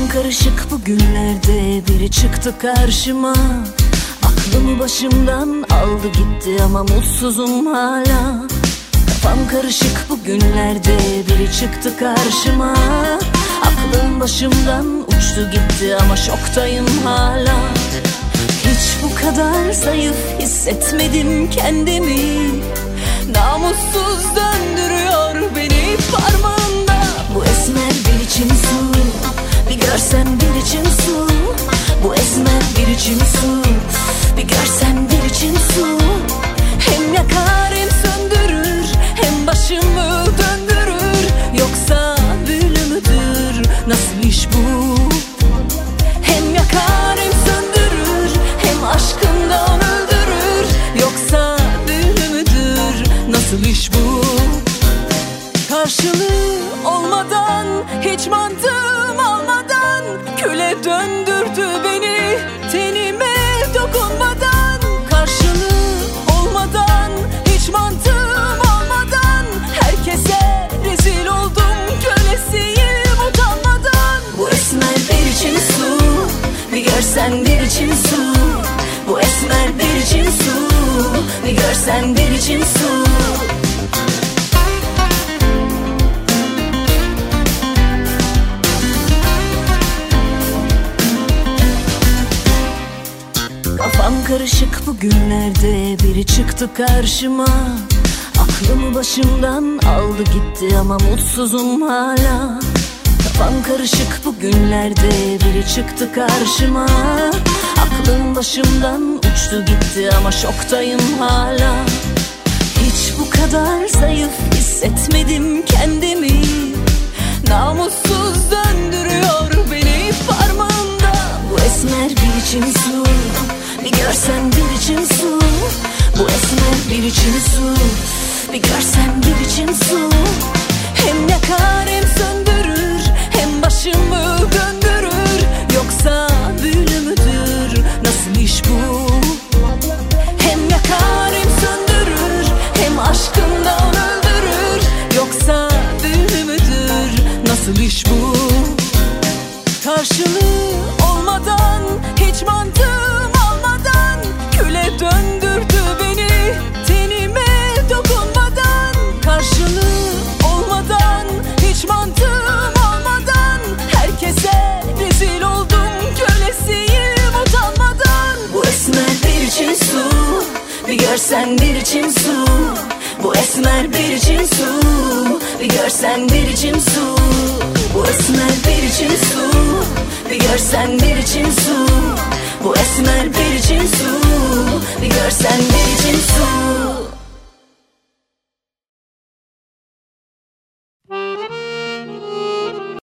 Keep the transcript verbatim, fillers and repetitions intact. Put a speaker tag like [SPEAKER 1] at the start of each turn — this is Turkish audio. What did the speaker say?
[SPEAKER 1] karışık bugünlerde biri çıktı karşıma. Aklımı başımdan aldı gitti ama mutsuzum hala. Kafam karışık bugünlerde biri çıktı karşıma. Aklım başımdan uçtu gitti ama şoktayım hala. Hiç bu kadar zayıf hissetmedim kendimi. Namussuz döndürüyor beni parmağında. Bu esmer bir için su, bir görsen bir için su. Bu esmer bir için su, bir görsen bir için su. Hem yakar hem söndürür, hem başımı döndürür. Yoksa büyülü müdür, nasıl iş bu? Hem yakar hem söndürür, hem aşkından öldürür. Yoksa büyülü müdür, nasıl iş bu? Karşılığı olmadan, hiç mantığım almadan küle döndürdü beni, tenime dokunmadan. Karşılığı olmadan, hiç mantığım almadan herkese rezil oldum, kölesiyim utanmadan. Bu esmer bir için su, bir görsen bir için su. Bu esmer bir için su, bir görsen bir için su. Kafam karışık bugünlerde biri çıktı karşıma. Aklımı başımdan aldı gitti ama mutsuzum hala. Kafam karışık bugünlerde biri çıktı karşıma. Aklım başımdan uçtu gitti ama şoktayım hala. Hiç bu kadar zayıf hissetmedim kendimi. Namussuz döndürüyor beni parmağında. Bu esmer bir için su, bir görsen bir için su. Bu esmer bir için su, bir görsen bir için su. Hem yakar hem söndürür, hem başımı döndürür. Yoksa büyülü müdür, nasıl iş bu? Hem yakar hem söndürür, hem aşkından öldürür. Yoksa büyülü müdür, nasıl iş bu? Karşılığı olmadan, hiç mantığım almadan küle döndürdü beni, tenime dokunmadan. Karşılığı olmadan, hiç mantığım almadan herkese rezil oldum, kölesiyim utanmadan. Bu esmer bir için su, bir görsen bir için su. Bu esmer bir için su, bir görsen bir için su. Bu esmer bir için su, bir görsen bir için su. Bu esmer bir için su, bir görsen bir için su.